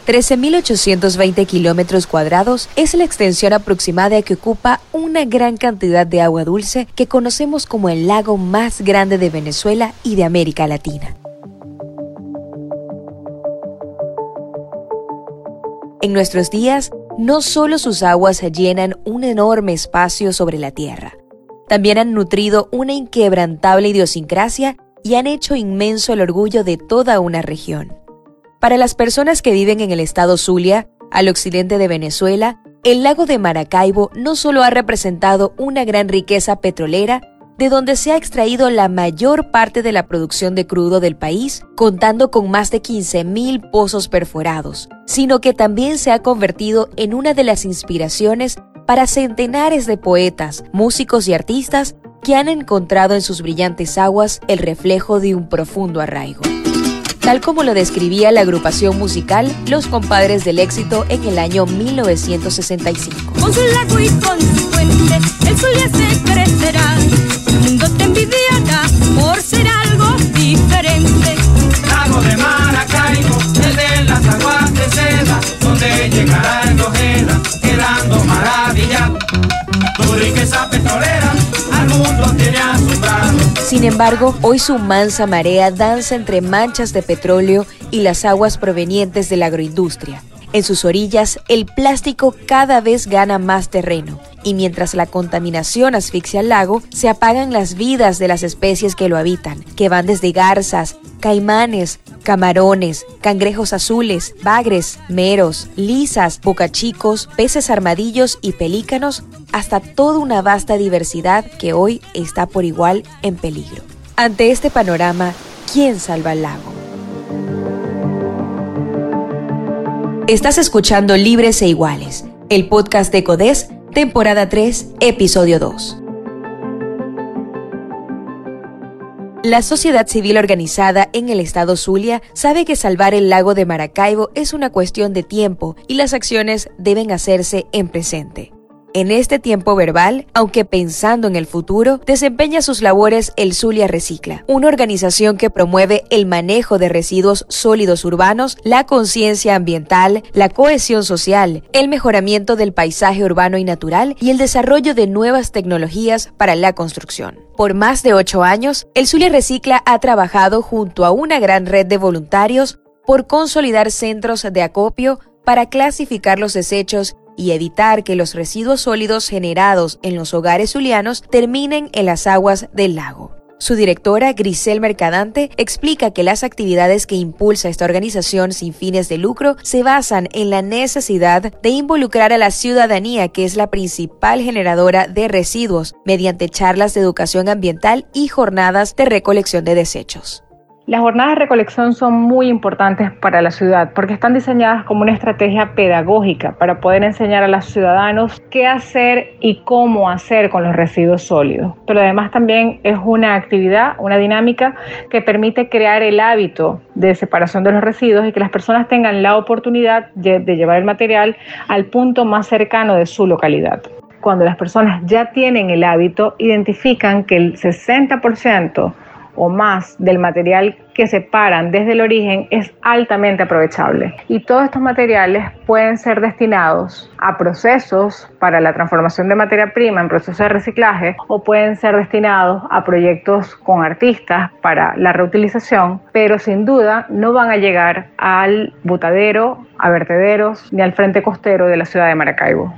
13.820 kilómetros cuadrados es la extensión aproximada que ocupa una gran cantidad de agua dulce que conocemos como el lago más grande de Venezuela y de América Latina. En nuestros días, no solo sus aguas llenan un enorme espacio sobre la tierra, también han nutrido una inquebrantable idiosincrasia y han hecho inmenso el orgullo de toda una región. Para las personas que viven en el estado Zulia, al occidente de Venezuela, el lago de Maracaibo no solo ha representado una gran riqueza petrolera, de donde se ha extraído la mayor parte de la producción de crudo del país, contando con más de 15.000 pozos perforados, sino que también se ha convertido en una de las inspiraciones para centenares de poetas, músicos y artistas que han encontrado en sus brillantes aguas el reflejo de un profundo arraigo. Tal como lo describía la agrupación musical Los Compadres del Éxito en el año 1965. Con su lago y con su fuente, el Zulia se crecerá. El mundo te envidiará por ser algo diferente. Lago de Maracaibo, el de las aguas de seda, donde llegará el Ojeda, quedando maravillado. Tu riqueza petrolera al mundo tiene asombrado. Sin embargo, hoy su mansa marea danza entre manchas de petróleo y las aguas provenientes de la agroindustria. En sus orillas, el plástico cada vez gana más terreno, y mientras la contaminación asfixia el lago, se apagan las vidas de las especies que lo habitan, que van desde garzas, caimanes, camarones, cangrejos azules, bagres, meros, lisas, bocachicos, peces armadillos y pelícanos, hasta toda una vasta diversidad que hoy está por igual en peligro. Ante este panorama, ¿quién salva el lago? Estás escuchando Libres e Iguales, el podcast de CODES, temporada 3, episodio 2. La sociedad civil organizada en el estado Zulia sabe que salvar el lago de Maracaibo es una cuestión de tiempo y las acciones deben hacerse en presente. En este tiempo verbal, aunque pensando en el futuro, desempeña sus labores el Zulia Recicla, una organización que promueve el manejo de residuos sólidos urbanos, la conciencia ambiental, la cohesión social, el mejoramiento del paisaje urbano y natural y el desarrollo de nuevas tecnologías para la construcción. Por más de 8 años, el Zulia Recicla ha trabajado junto a una gran red de voluntarios por consolidar centros de acopio para clasificar los desechos y evitar que los residuos sólidos generados en los hogares zulianos terminen en las aguas del lago. Su directora, Grisel Mercadante, explica que las actividades que impulsa esta organización sin fines de lucro se basan en la necesidad de involucrar a la ciudadanía, que es la principal generadora de residuos, mediante charlas de educación ambiental y jornadas de recolección de desechos. Las jornadas de recolección son muy importantes para la ciudad porque están diseñadas como una estrategia pedagógica para poder enseñar a los ciudadanos qué hacer y cómo hacer con los residuos sólidos. Pero además también es una actividad, una dinámica que permite crear el hábito de separación de los residuos y que las personas tengan la oportunidad de llevar el material al punto más cercano de su localidad. Cuando las personas ya tienen el hábito, identifican que el 60% o más del material que separan desde el origen es altamente aprovechable. Y todos estos materiales pueden ser destinados a procesos para la transformación de materia prima en procesos de reciclaje o pueden ser destinados a proyectos con artistas para la reutilización, pero sin duda no van a llegar al botadero, a vertederos ni al frente costero de la ciudad de Maracaibo.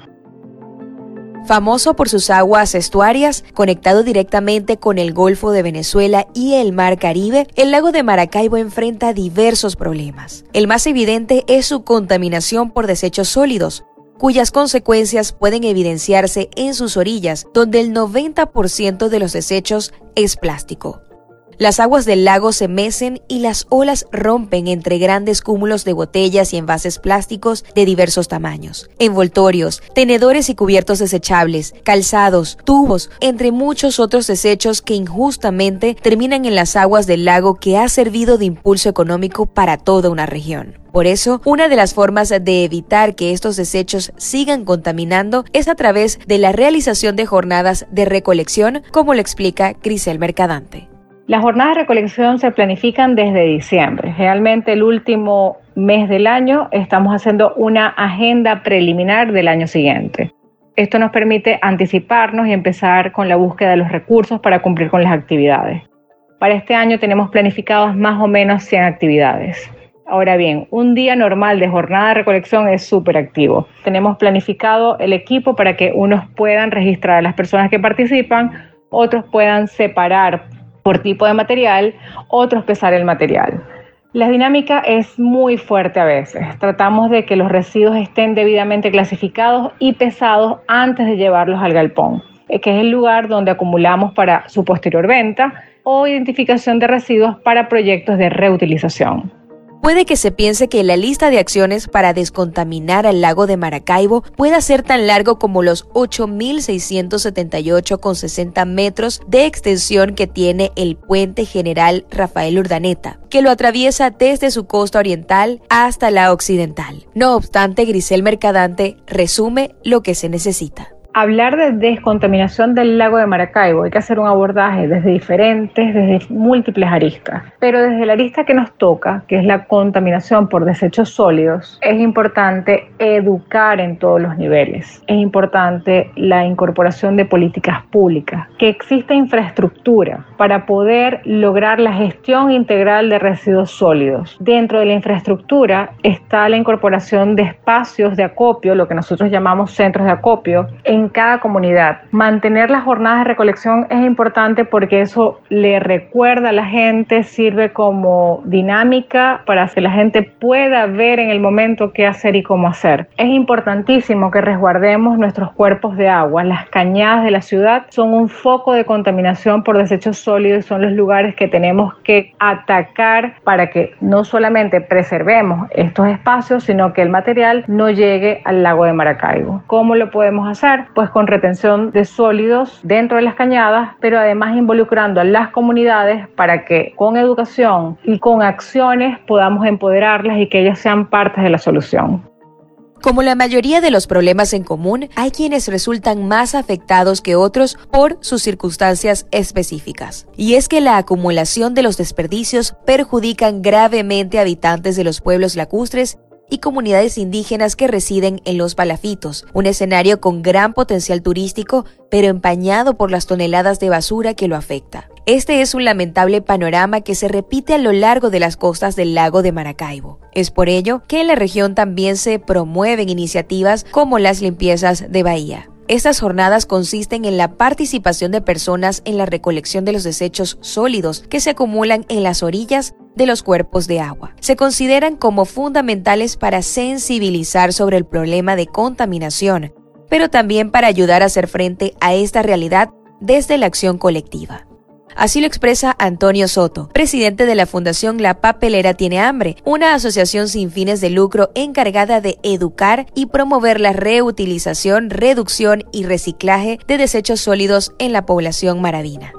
Famoso por sus aguas estuarias, conectado directamente con el Golfo de Venezuela y el Mar Caribe, el lago de Maracaibo enfrenta diversos problemas. El más evidente es su contaminación por desechos sólidos, cuyas consecuencias pueden evidenciarse en sus orillas, donde el 90% de los desechos es plástico. Las aguas del lago se mecen y las olas rompen entre grandes cúmulos de botellas y envases plásticos de diversos tamaños, envoltorios, tenedores y cubiertos desechables, calzados, tubos, entre muchos otros desechos que injustamente terminan en las aguas del lago que ha servido de impulso económico para toda una región. Por eso, una de las formas de evitar que estos desechos sigan contaminando es a través de la realización de jornadas de recolección, como lo explica Grisel Mercadante. Las jornadas de recolección se planifican desde diciembre. Generalmente el último mes del año estamos haciendo una agenda preliminar del año siguiente. Esto nos permite anticiparnos y empezar con la búsqueda de los recursos para cumplir con las actividades. Para este año tenemos planificadas más o menos 100 actividades. Ahora bien, un día normal de jornada de recolección es súper activo. Tenemos planificado el equipo para que unos puedan registrar a las personas que participan, otros puedan separar por tipo de material, otros pesar el material. La dinámica es muy fuerte a veces. Tratamos de que los residuos estén debidamente clasificados y pesados antes de llevarlos al galpón, que es el lugar donde acumulamos para su posterior venta o identificación de residuos para proyectos de reutilización. Puede que se piense que la lista de acciones para descontaminar al lago de Maracaibo pueda ser tan largo como los 8.678,60 metros de extensión que tiene el puente General Rafael Urdaneta, que lo atraviesa desde su costa oriental hasta la occidental. No obstante, Grisel Mercadante resume lo que se necesita. Hablar de descontaminación del lago de Maracaibo hay que hacer un abordaje desde múltiples aristas. Pero desde la arista que nos toca, que es la contaminación por desechos sólidos, es importante educar en todos los niveles. Es importante la incorporación de políticas públicas, que exista infraestructura para poder lograr la gestión integral de residuos sólidos. Dentro de la infraestructura está la incorporación de espacios de acopio, lo que nosotros llamamos centros de acopio, en cada comunidad. Mantener las jornadas de recolección es importante porque eso le recuerda a la gente, sirve como dinámica para que la gente pueda ver en el momento qué hacer y cómo hacer. Es importantísimo que resguardemos nuestros cuerpos de agua. Las cañadas de la ciudad son un foco de contaminación por desechos sólidos y son los lugares que tenemos que atacar para que no solamente preservemos estos espacios, sino que el material no llegue al lago de Maracaibo. ¿Cómo lo podemos hacer? Pues con retención de sólidos dentro de las cañadas, pero además involucrando a las comunidades para que con educación y con acciones podamos empoderarlas y que ellas sean partes de la solución. Como la mayoría de los problemas en común, hay quienes resultan más afectados que otros por sus circunstancias específicas. Y es que la acumulación de los desperdicios perjudican gravemente a habitantes de los pueblos lacustres y comunidades indígenas que residen en los palafitos, un escenario con gran potencial turístico, pero empañado por las toneladas de basura que lo afecta. Este es un lamentable panorama que se repite a lo largo de las costas del lago de Maracaibo. Es por ello que en la región también se promueven iniciativas como las limpiezas de bahía. Estas jornadas consisten en la participación de personas en la recolección de los desechos sólidos que se acumulan en las orillas de los cuerpos de agua. Se consideran como fundamentales para sensibilizar sobre el problema de contaminación, pero también para ayudar a hacer frente a esta realidad desde la acción colectiva. Así lo expresa Antonio Soto, presidente de la Fundación La Papelera Tiene Hambre, una asociación sin fines de lucro encargada de educar y promover la reutilización, reducción y reciclaje de desechos sólidos en la población maravina.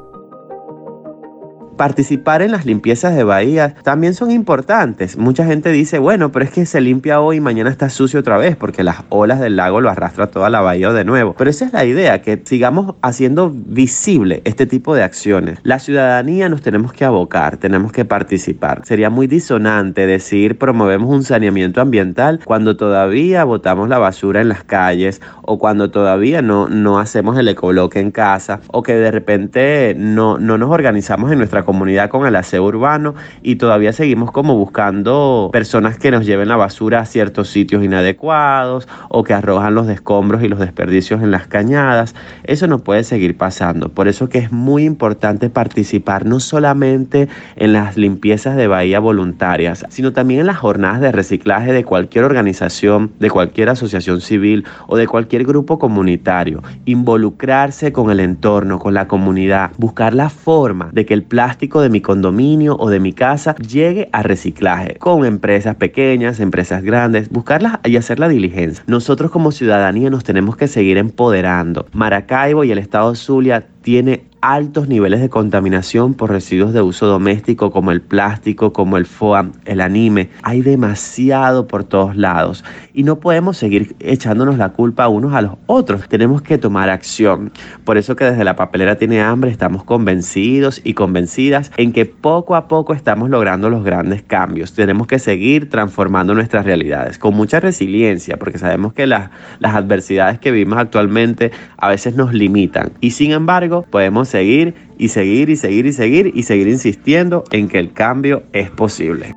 Participar en las limpiezas de bahías también son importantes. Mucha gente dice, bueno, pero es que se limpia hoy y mañana está sucio otra vez porque las olas del lago lo arrastra toda la bahía de nuevo. Pero esa es la idea, que sigamos haciendo visible este tipo de acciones. La ciudadanía nos tenemos que abocar, tenemos que participar. Sería muy disonante decir promovemos un saneamiento ambiental cuando todavía botamos la basura en las calles o cuando todavía no hacemos el ecobloque en casa o que de repente no nos organizamos en nuestra comunidad con el aseo urbano y todavía seguimos como buscando personas que nos lleven la basura a ciertos sitios inadecuados o que arrojan los escombros y los desperdicios en las cañadas. Eso no puede seguir pasando. Por eso que es muy importante participar no solamente en las limpiezas de bahía voluntarias, sino también en las jornadas de reciclaje de cualquier organización, de cualquier asociación civil o de cualquier grupo comunitario. Involucrarse con el entorno, con la comunidad, buscar la forma de que el plástico de mi condominio o de mi casa llegue a reciclaje con empresas pequeñas, empresas grandes, buscarlas y hacer la diligencia. Nosotros como ciudadanía nos tenemos que seguir empoderando. Maracaibo y el estado Zulia tiene altos niveles de contaminación por residuos de uso doméstico como el plástico, como el foam, el anime. Hay demasiado por todos lados y no podemos seguir echándonos la culpa unos a los otros. Tenemos que tomar acción. Por eso que desde La Papelera Tiene Hambre estamos convencidos y convencidas en que poco a poco estamos logrando los grandes cambios. Tenemos que seguir transformando nuestras realidades con mucha resiliencia, porque sabemos que las adversidades que vivimos actualmente a veces nos limitan y sin embargo podemos seguir insistiendo en que el cambio es posible.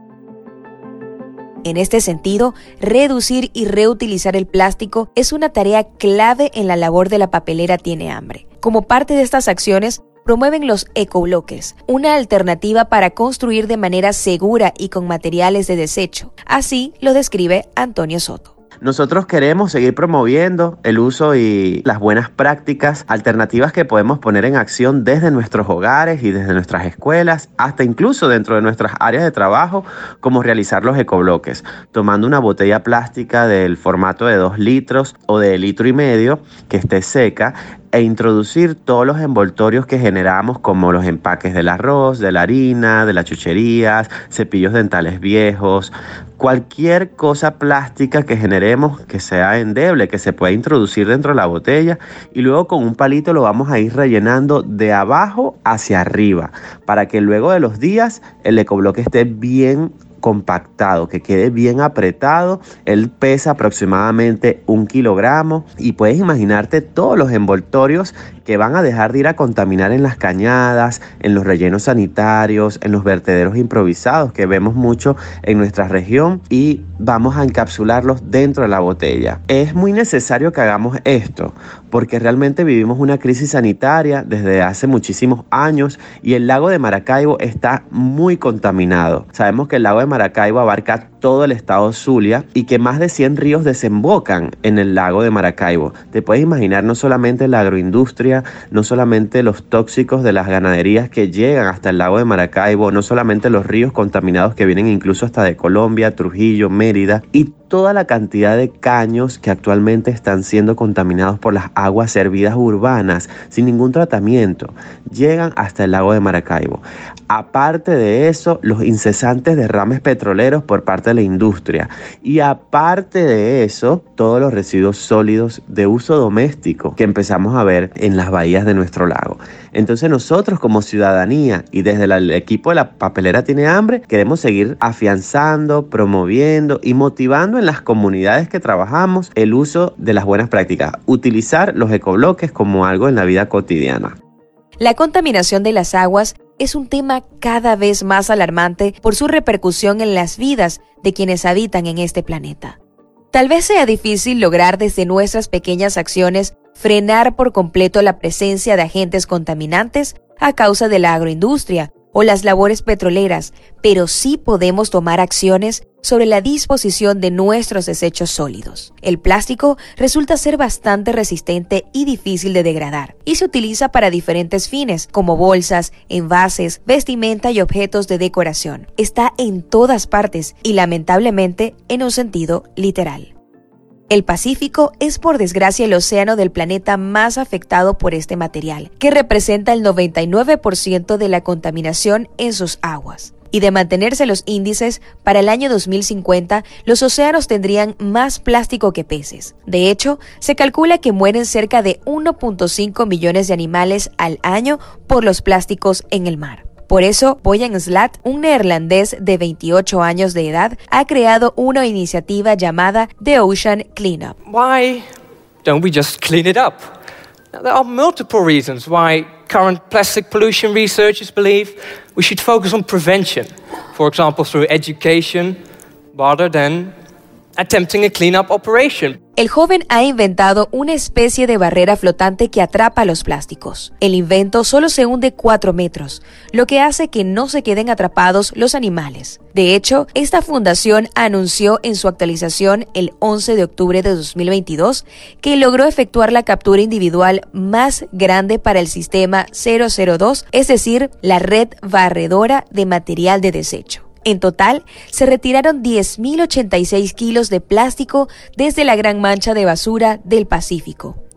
En este sentido, reducir y reutilizar el plástico es una tarea clave en la labor de La Papelera Tiene Hambre. Como parte de estas acciones, promueven los ecobloques, una alternativa para construir de manera segura y con materiales de desecho. Así lo describe Antonio Soto. Nosotros queremos seguir promoviendo el uso y las buenas prácticas, alternativas que podemos poner en acción desde nuestros hogares y desde nuestras escuelas, hasta incluso dentro de nuestras áreas de trabajo, como realizar los ecobloques, tomando una botella plástica del formato de 2 litros o de 1,5 litros que esté seca, e introducir todos los envoltorios que generamos, como los empaques del arroz, de la harina, de las chucherías, cepillos dentales viejos, cualquier cosa plástica que generemos que sea endeble, que se pueda introducir dentro de la botella, y luego con un palito lo vamos a ir rellenando de abajo hacia arriba para que luego de los días el ecobloque esté bien compactado, que quede bien apretado. Él pesa aproximadamente 1 kilogramo y puedes imaginarte todos los envoltorios que van a dejar de ir a contaminar en las cañadas, en los rellenos sanitarios, en los vertederos improvisados que vemos mucho en nuestra región, y vamos a encapsularlos dentro de la botella. Es muy necesario que hagamos esto porque realmente vivimos una crisis sanitaria desde hace muchísimos años y el lago de Maracaibo está muy contaminado. Sabemos que el lago de Maracaibo abarca todo el estado Zulia y que más de 100 ríos desembocan en el lago de Maracaibo. Te puedes imaginar no solamente la agroindustria, no solamente los tóxicos de las ganaderías que llegan hasta el lago de Maracaibo, no solamente los ríos contaminados que vienen incluso hasta de Colombia, Trujillo, Mérida, y toda la cantidad de caños que actualmente están siendo contaminados por las aguas servidas urbanas sin ningún tratamiento, llegan hasta el lago de Maracaibo. Aparte de eso, los incesantes derrames petroleros por parte de la industria, y aparte de eso, todos los residuos sólidos de uso doméstico que empezamos a ver en las bahías de nuestro lago. Entonces nosotros como ciudadanía y desde el equipo de La Papelera Tiene Hambre queremos seguir afianzando, promoviendo y motivando en las comunidades que trabajamos el uso de las buenas prácticas, utilizar los ecobloques como algo en la vida cotidiana. La contaminación de las aguas es un tema cada vez más alarmante por su repercusión en las vidas de quienes habitan en este planeta. Tal vez sea difícil lograr desde nuestras pequeñas acciones frenar por completo la presencia de agentes contaminantes a causa de la agroindustria o las labores petroleras, pero sí podemos tomar acciones sobre la disposición de nuestros desechos sólidos. El plástico resulta ser bastante resistente y difícil de degradar, y se utiliza para diferentes fines, como bolsas, envases, vestimenta y objetos de decoración. Está en todas partes y lamentablemente en un sentido literal. El Pacífico es por desgracia el océano del planeta más afectado por este material, que representa el 99% de la contaminación en sus aguas. Y de mantenerse los índices, para el año 2050, los océanos tendrían más plástico que peces. De hecho, se calcula que mueren cerca de 1.5 millones de animales al año por los plásticos en el mar. Por eso, Boyan Slat, un neerlandés de 28 años de edad, ha creado una iniciativa llamada The Ocean Cleanup. Why don't we just clean it up? Now, there are multiple reasons why current plastic pollution researchers believe we should focus on prevention, for example, through education, rather than attempting a cleanup operation. El joven ha inventado una especie de barrera flotante que atrapa los plásticos. El invento solo se hunde 4 metros, lo que hace que no se queden atrapados los animales. De hecho, esta fundación anunció en su actualización el 11 de octubre de 2022 que logró efectuar la captura individual más grande para el sistema 002, es decir, la red barredora de material de desecho. En total, se retiraron 10.086 kilos de plástico desde la gran mancha de basura del Pacífico.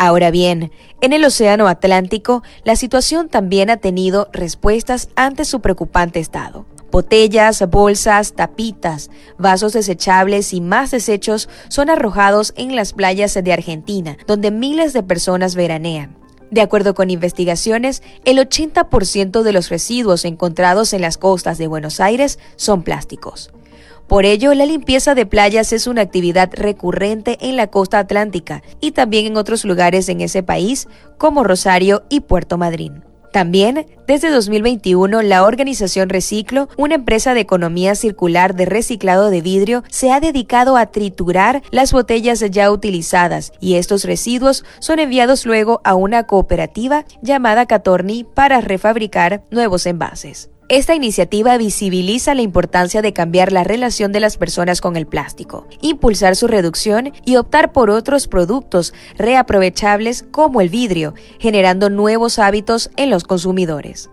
Ahora bien, en el Océano Atlántico, la situación también ha tenido respuestas ante su preocupante estado. Botellas, bolsas, tapitas, vasos desechables y más desechos son arrojados en las playas de Argentina, donde miles de personas veranean. De acuerdo con investigaciones, el 80% de los residuos encontrados en las costas de Buenos Aires son plásticos. Por ello, la limpieza de playas es una actividad recurrente en la costa atlántica y también en otros lugares en ese país, como Rosario y Puerto Madryn. También, desde 2021, la organización Reciclo, una empresa de economía circular de reciclado de vidrio, se ha dedicado a triturar las botellas ya utilizadas y estos residuos son enviados luego a una cooperativa llamada Catorni para refabricar nuevos envases. Esta iniciativa visibiliza la importancia de cambiar la relación de las personas con el plástico, impulsar su reducción y optar por otros productos reaprovechables como el vidrio, generando nuevos hábitos en los consumidores.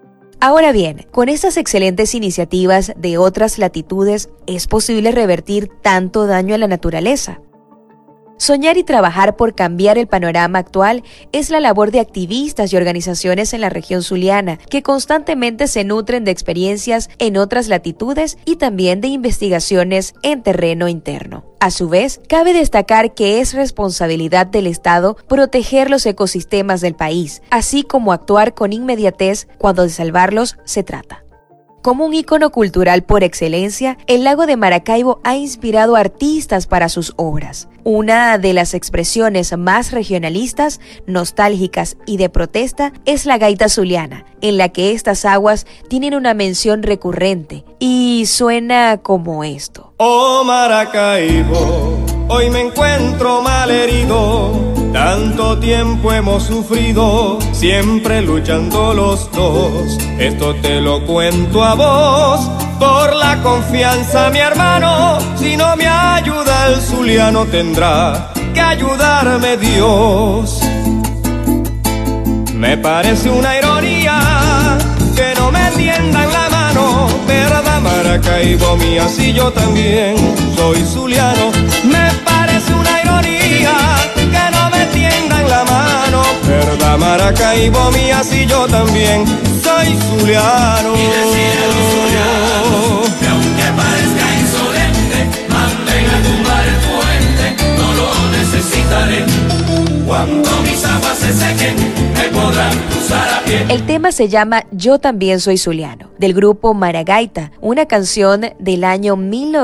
Ahora bien, con estas excelentes iniciativas de otras latitudes, ¿es posible revertir tanto daño a la naturaleza? Soñar y trabajar por cambiar el panorama actual es la labor de activistas y organizaciones en la región zuliana que constantemente se nutren de experiencias en otras latitudes y también de investigaciones en terreno interno. A su vez, cabe destacar que es responsabilidad del Estado proteger los ecosistemas del país, así como actuar con inmediatez cuando de salvarlos se trata. Como un ícono cultural por excelencia, el lago de Maracaibo ha inspirado a artistas para sus obras. Una de las expresiones más regionalistas, nostálgicas y de protesta es la gaita zuliana, en la que estas aguas tienen una mención recurrente y suena como esto. Oh Maracaibo, hoy me encuentro malherido. Tanto tiempo hemos sufrido, siempre luchando los dos. Esto te lo cuento a vos, por la confianza, mi hermano. Si no me ayuda el zuliano, tendrá que ayudarme Dios. Me parece una ironía que no me tiendan la mano, ¿verdad, Maracaibo mía? Si yo también soy zuliano. Me parece una ironía que no me tiendan la mano, ¿verdad, Maracaibo mía? Si yo también soy zuliano. Y decir a los zulianos que aunque parezca insolente, manden a tumbar el puente, no lo necesitaré. Cuando mis aguas se sequen, me podrán cruzar a pie. El tema se llama Yo también soy zuliano, del grupo Maragaita, una canción del año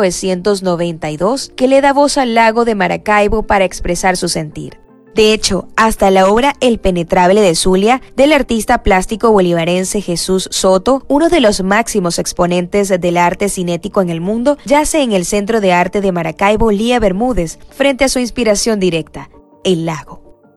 1992 que le da voz al lago de Maracaibo para expresar su sentir. De hecho, hasta la obra El Penetrable de Zulia, del artista plástico bolivarense Jesús Soto, uno de los máximos exponentes del arte cinético en el mundo, yace en el Centro de Arte de Maracaibo Lía Bermúdez, frente a su inspiración directa, el lago.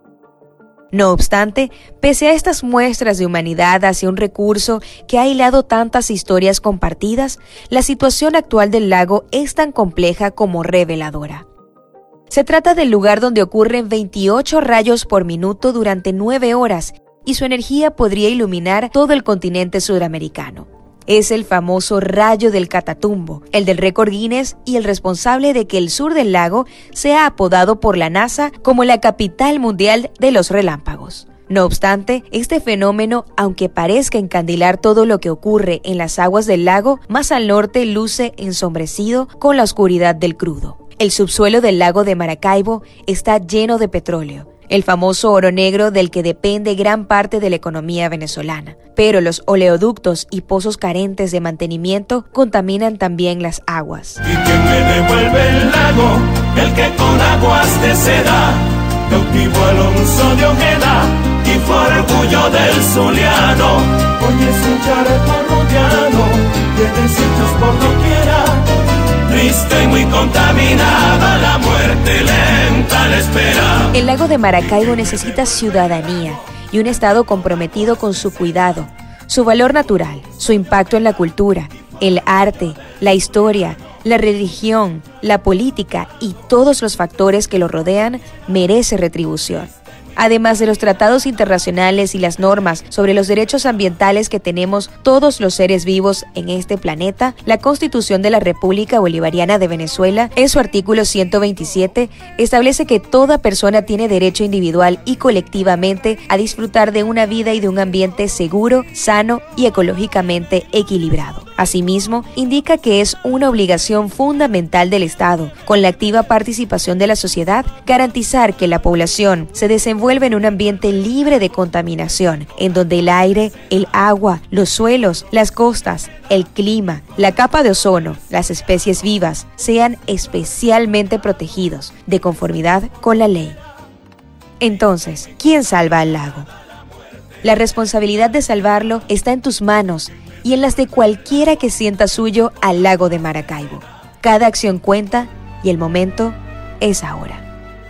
No obstante, pese a estas muestras de humanidad hacia un recurso que ha hilado tantas historias compartidas, la situación actual del lago es tan compleja como reveladora. Se trata del lugar donde ocurren 28 rayos por minuto durante 9 horas y su energía podría iluminar todo el continente sudamericano. Es el famoso rayo del Catatumbo, el del récord Guinness y el responsable de que el sur del lago sea apodado por la NASA como la capital mundial de los relámpagos. No obstante, este fenómeno, aunque parezca encandilar todo lo que ocurre en las aguas del lago, más al norte luce ensombrecido con la oscuridad del crudo. El subsuelo del lago de Maracaibo está lleno de petróleo, el famoso oro negro del que depende gran parte de la economía venezolana. Pero los oleoductos y pozos carentes de mantenimiento contaminan también las aguas. Y quien me devuelve el lago, el que con aguas de seda, cautivo Alonso de Ojeda, y fue orgullo del zuliano. Hoy es un charco rodeado de desechos por doquiera, triste y muy contaminada, la muerte lenta la espera. El lago de Maracaibo necesita ciudadanía y un Estado comprometido con su cuidado, su valor natural, su impacto en la cultura, el arte, la historia, la religión, la política y todos los factores que lo rodean merece retribución. Además de los tratados internacionales y las normas sobre los derechos ambientales que tenemos todos los seres vivos en este planeta, la Constitución de la República Bolivariana de Venezuela, en su artículo 127, establece que toda persona tiene derecho individual y colectivamente a disfrutar de una vida y de un ambiente seguro, sano y ecológicamente equilibrado. Asimismo, indica que es una obligación fundamental del Estado, con la activa participación de la sociedad, garantizar que la población se desenvuelva en un ambiente libre de contaminación, en donde el aire, el agua, los suelos, las costas, el clima, la capa de ozono, las especies vivas sean especialmente protegidos, de conformidad con la ley. Entonces, ¿quién salva al lago? La responsabilidad de salvarlo está en tus manos y en las de cualquiera que sienta suyo al lago de Maracaibo. Cada acción cuenta y el momento es ahora.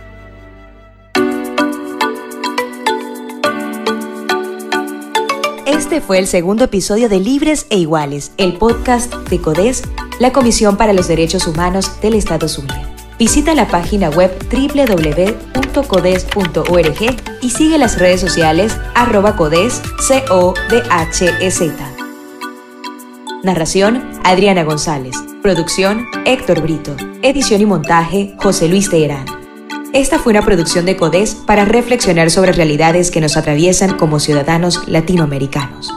Este fue el segundo episodio de Libres e Iguales, el podcast de CODES, la Comisión para los Derechos Humanos del Estado Zulia. Visita la página web www.codes.org y sigue las redes sociales @CODES, CODHEZ. Narración, Adriana González. Producción, Héctor Brito. Edición y montaje, José Luis Teherán. Esta fue una producción de CODES para reflexionar sobre realidades que nos atraviesan como ciudadanos latinoamericanos.